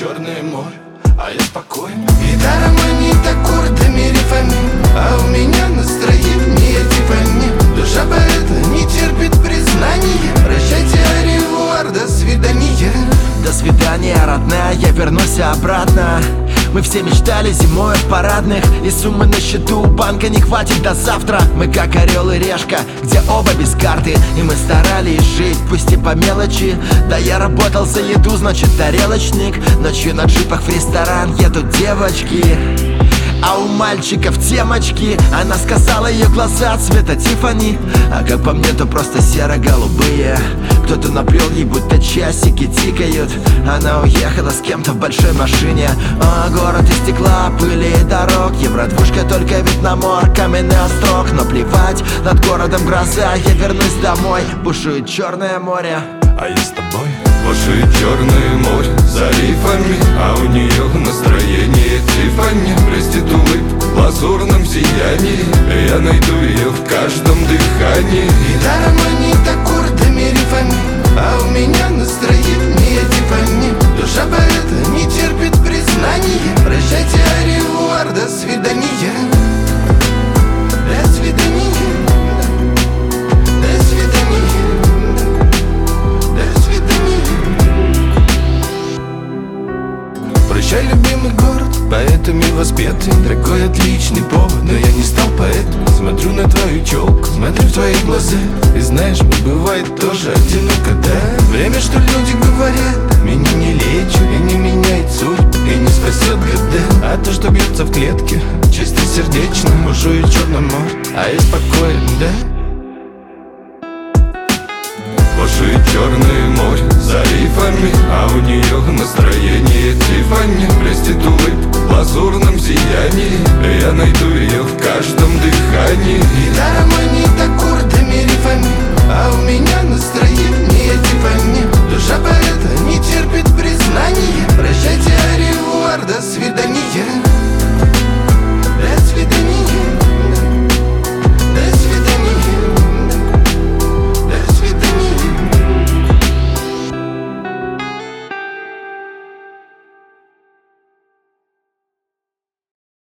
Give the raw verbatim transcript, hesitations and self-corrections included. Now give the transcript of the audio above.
Черное море, а я спокоен. Гитара манит аккордами, рифами, а у меня настроение Тиффани. Душа поэта не терпит признания. Прощайте, аревуар, до свидания. До свидания, родная, я вернусь обратно. Мы все мечтали зимой в парадных, и суммы на счету банка не хватит до завтра. Мы как орел и решка, где оба без карты, и мы старались жить, пусть и по мелочи. Да я работал за еду, значит тарелочник. Ночью на джипах в ресторан едут девочки, а у мальчиков темочки. Она сказала, ее глаза цвета Тиффани, а как по мне, то просто серо-голубые. Кто-то наплел ей, будто часики тикают. Она уехала с кем-то в большой машине. О, город из стекла, пыли и дорог. Евродвушка, только вид на мор, каменный острог. Но плевать, над городом гроза. Я вернусь домой, бушует Черное море, а я с тобой. Бушует Черное море за рифами, а у нее настроение Тиффани. Блестит улыбка в лазурном сиянии, я найду ее в каждом дыхании. Гитара манит аккордами, рифами, а у меня настроение Тиффани. Душа поэта не терпит признания. Прощайте, аревуар, до свидания. До свидания. До свидания. Прощай, любимый город, поэтами воспетый. Такой отличный повод, но я не стал поэтом. Смотрю на твою челку, смотрю в твои глаза, и знаешь, мне бывает тоже одиноко, да. Время, что люди говорят, меня не лечит и не меняет суть, и не спасет года. А то, что бьется в клетке, чисто сердечно. Бушует Черное море, а я спокоен, да. Бушует Черное море за рифами, а у нее настроение